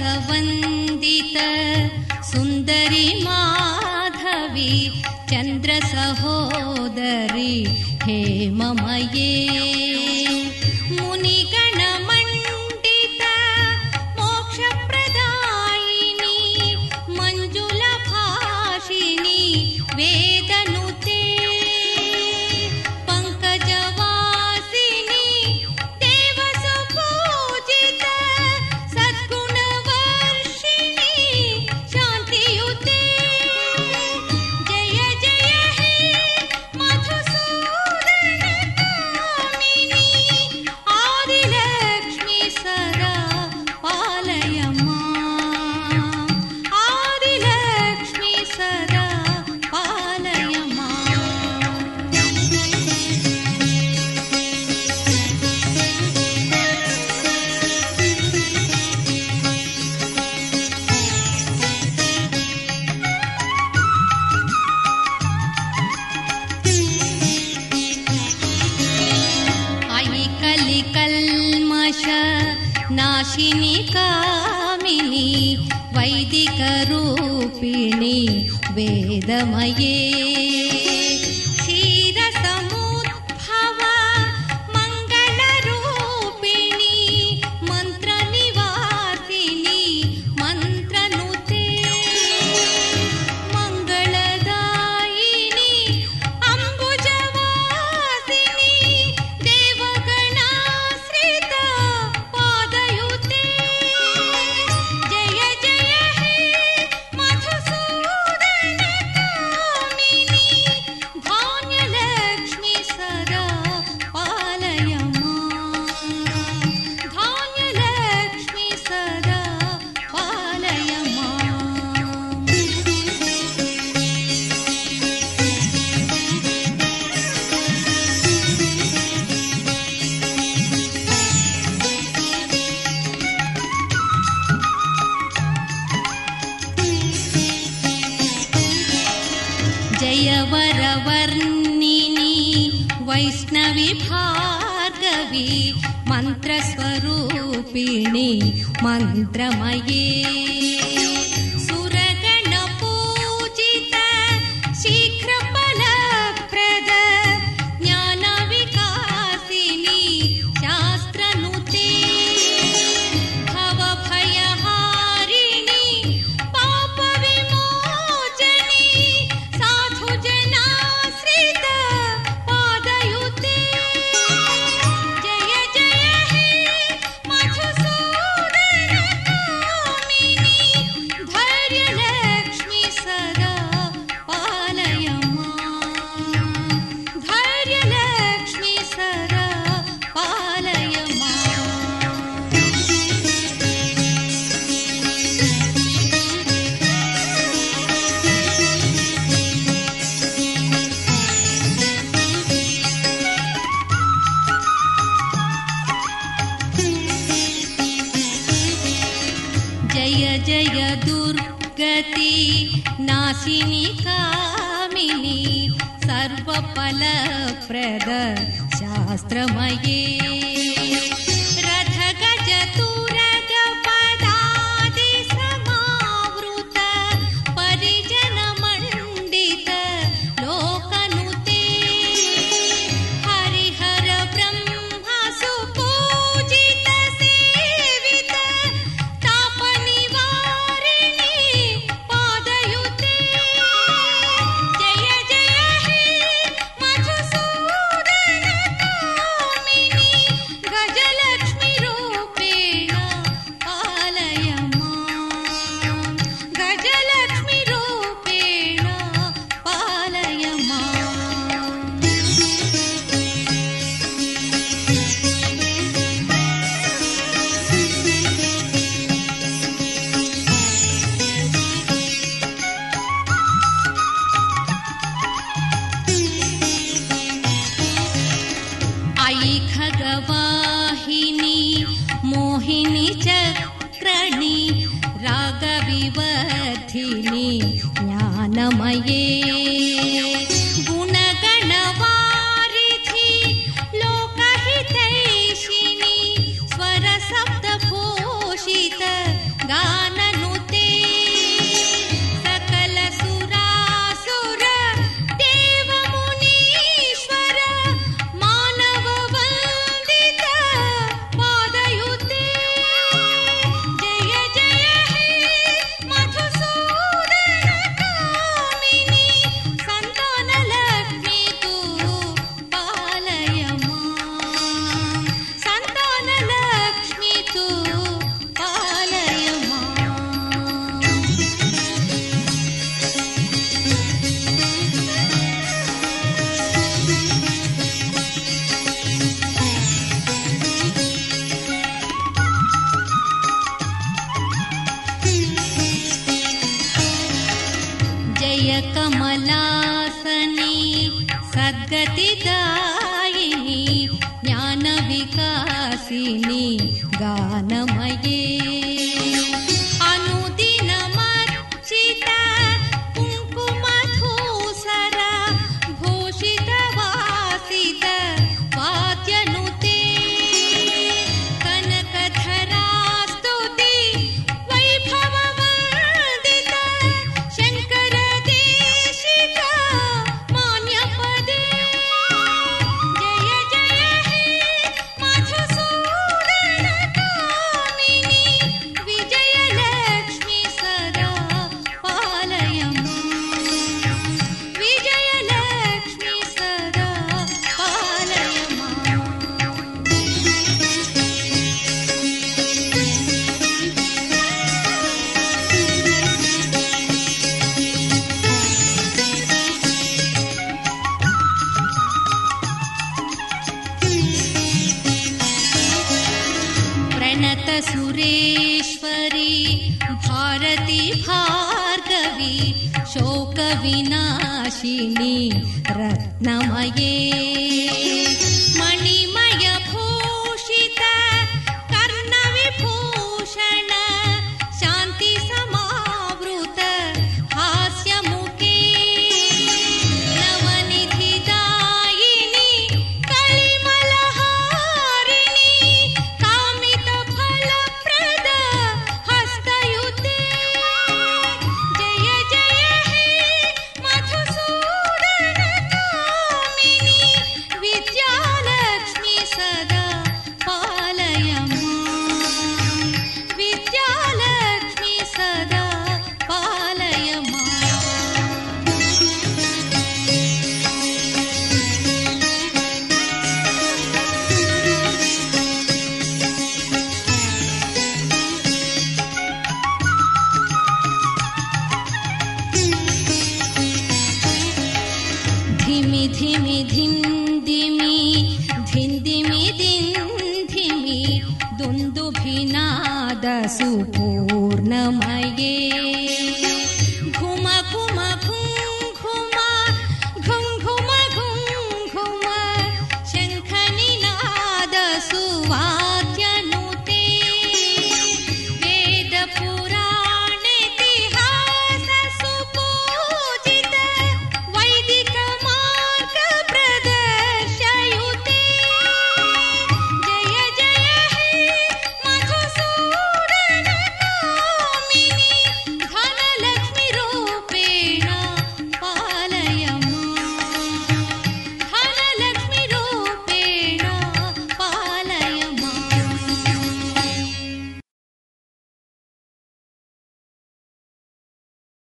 ರಸವಂದಿತ ಸುಂದರಿ ಮಾಧವಿ ಚಂದ್ರ ಸಹೋದರಿ ಹೇಮಮಯೇ ಮುನಿಗಣ ಮಂಡಿತ ಮೋಕ್ಷಪ್ರದಾಯಿನಿ ಮಂಜುಲ ಭಾಷಿಣಿ ವೇದನುತೆ ಪಂಕಜವಾಸಿನಿ ದೇವಸುಪೂಜಿತ ಸದ್ಗುಣವರ್ಷಿಣಿ ಶಾಂತಿಯುತೆ ಜಯ ಜಯ ಹೇ ಮಧುಸೂದನ ಕಾಮಿನಿ ಆದಿಲಕ್ಷ್ಮಿ ಸದಾ ಪಾಲಯ ಮಾಂ ಆದಿಲಕ್ಷ್ಮಿ ಸದಾ ಪಾಲಯ ಮಾಂ. ಅಯಿ ಕಲಿ ಕಲ್ಮಷ ನಾಶಿನಿ ಕಾಮಿನಿ ವೈದಿಕ ರೂಪಿಣಿ ವೇದಮಯೇ ಕ್ಷೀರ ಸಮುದ್ಭವ ಮಂಗಳ ರೂಪಿಣಿ ಮಂತ್ರ ನಿವಾಸಿನಿ ಮಂತ್ರನುತೆ ಮಂಗಳದಾಯಿನಿ ಅಂಬುಜವಾಸಿನಿ ದೇವಗಣಾಶ್ರಿತ ಪಾದಯುತೆ ಜಯ ಜಯ ಹೇ ಮಧುಸೂದನ ಕಾಮಿನಿ ಧಾನ್ಯಲಕ್ಷ್ಮಿ ಸದಾ ಪಾಲಯ ಮಾಂ ಧಾನ್ಯಲಕ್ಷ್ಮಿ ಸದಾ ಪಾಲಯ ಮಾಂ. ಜಯ ವರವರ್ಣಿನಿ ವೈಷ್ಣವಿ ಭಾರ್ಗವಿ ಮಂತ್ರಸ್ವರೂಪಿಣಿ ಮಂತ್ರಮಯೇ ಸುರಗಣ ಪೂಜಿತ ಶೀಘ್ರ ಫಲಪ್ರದ ಜ್ಞಾನ ವಿಕಾಸಿನಿ ಶಾಸ್ತ್ರನುತೆ ಭವ ಭಯಹಾರಿಣಿ ಪಾಪ ವಿಮೋಚನಿ ಸಾಧು ಜನಾಶ್ರಿತ ಪಾದಯುತೆ ಜಯ ಜಯ ಹೇ ಮಧುಸೂದನ ಕಾಮಿನಿ ಧೈರ್ಯಲಕ್ಷ್ಮಿ ಸದಾ ಪಾಲಯ ಮಾಂ ಧೈರ್ಯಲಕ್ಷ್ಮಿ ಸದಾ ಪಾಲಯ ಮಾಂ. ಜಯ ಜಯ ದುರ್ಗತಿ ನಾಶಿನಿ ಕಾಮಿನಿ ಸರ್ವಫಲಪ್ರದ ಶಾಸ್ತ್ರಮಯೇ ರಥ ಗಜ ತುರಗ ಪದಾದಿ ಸಮಾವೃತ ಪರಿಜನ ಮಂಡಿತ ಲೋಕನುತೆ ಹರಿಹರ ಬ್ರಹ್ಮ ಸುಪೂಜಿತ ಸೇವಿತ ತಾಪ ನಿವಾರಿಣಿ ಪಾದಯುತೆ ಜಯ ಜಯ ಹೇ ಮಧುಸೂದನ ಕಾಮಿನಿ ಗಜಲಕ್ಷ್ಮಿ ರೂಪೇಣ ಪಾಲಯ ಮಾಂ ಗಜಲಕ್ಷ್ಮಿ ರೂಪೇಣ ಪಾಲಯ ಮಾಂ. ಅಯಿ ಖಗವಾಹಿನಿ ಮೋಹಿನಿ ಚಕ್ರಣಿ ರಾಗವಿವರ್ಧಿನಿ ಜ್ಞಾನಮಯೇ ಗುಣಗಣವಾರಿಧಿ ಲೋಕಹಿತೈಷಿಣಿ ಸ್ವರ ಸಪ್ತಭೂಷಿತ ಗಾ कमलासनी सद्गतिदायिनी ज्ञानविकासिनी गानमये अनुदिनमर्चित कुङ्कुमधूसर भूषितवासित वाद्यनुते कनकधरा स्तुति वैभववर्धित शङ्कर देशिक मान्यपदे जय जय हे मधुसूदन कामिनी विजयलक्ष्मी सदा पालय विजयलक्ष्मी सदा पालय प्रणत सुरेश्वरी भारती भार्गवी शोक विनाशिनी रत्नमये मणिमय भूषित कर्णविभूषण शान्ति समावृत हास्यमुखे नवनिधिदायिनी कलिमलहारिणी कामितफलप्रद हस्तयुते जय जय हे मधुसूदन कामिनी विद्यालक्ष्मी सदा पालय विद्यालक्ष्मी सदा पालय धिमि धिमि धिन्दिमि धिन्दिमि धिन्धिमि दुन्दुभिनाद सुपूर्णमये